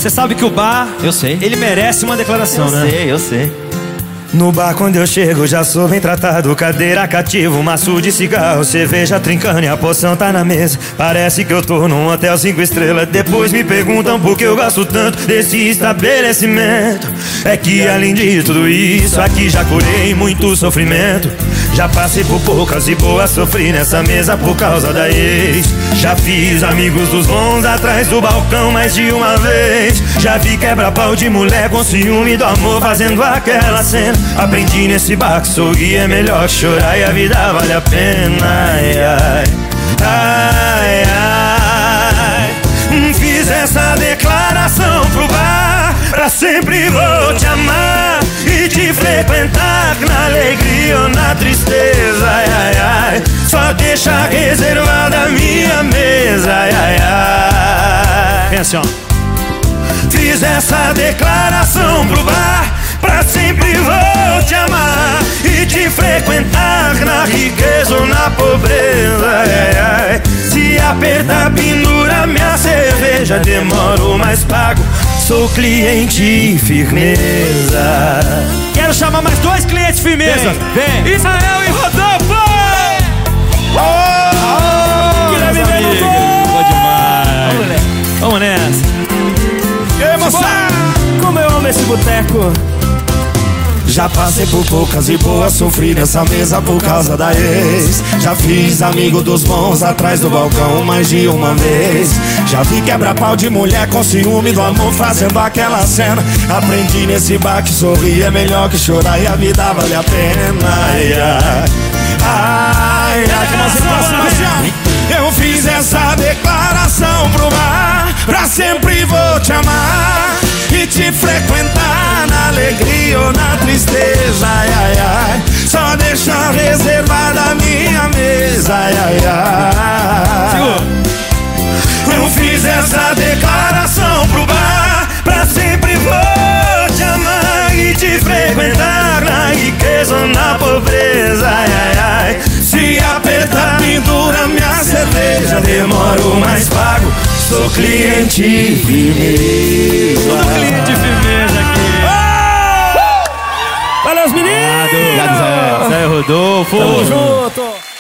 Você sabe que o bar, Eu sei. ele merece uma declaração, né? Eu sei. No bar quando eu chego já sou bem tratado. Cadeira cativa, maço de cigarro, cerveja trincando e a poção tá na mesa. Parece que eu tô num hotel 5 estrelas. Depois me perguntam por que eu gasto tanto desse estabelecimento. É que além de tudo isso, aqui já curei muito sofrimento. Já passei por poucas e boas, sofri nessa mesa por causa da ex. Já fiz amigos dos bons atrás do balcão mais de uma vez. Já vi quebra-pau de mulher com ciúme do amor fazendo aquela cena. Aprendi nesse bar que sorrir é melhor que chorar e a vida vale a pena. Ai, ai, ai, ai. Fiz essa declaração pro bar: pra sempre vou te amar e te frequentar na alegria ou na tristeza. Ai, ai, ai. Só deixa reservada a minha mesa. Ai, ai, ai. Vem assim, ó. Fiz essa declaração pro bar: pra sempre vou te amar e te frequentar na riqueza ou na pobreza. Ai, ai. Se apertar, pendura minha cerveja, demoro mas pago, sou cliente firmeza. Quero chamar mais 2 clientes firmeza. Vem. Israel e Rodolfo! Guilherme Venuto! Boa demais. Vamos nessa. E aí, moçada? Como eu amo esse boteco. Já passei por poucas e boas, sofri nessa mesa por causa da ex. Já fiz amigo dos bons atrás do balcão mais de uma vez. Já vi quebra-pau de mulher com ciúme do amor fazendo aquela cena. Aprendi nesse bar que sorrir é melhor que chorar e a vida vale a pena. Ai, ai, ai, ai. Eu fiz essa declaração pro bar: pra sempre vou te amar e te frequentar na alegria ou na tristeza. Ai, ai, ai. Só deixa reservada a minha mesa. Ai, ai, ai. Eu fiz essa declaração pro bar: pra sempre vou te amar e te frequentar na riqueza ou na pobreza. Ai, ai, ai. Se apertar, pendura minha cerveja, demoro mas pago, sou cliente firmeza. Tudo cliente firmeza aqui. Valeu, os meninos! Obrigado, Zé Rodolfo. Tamo junto!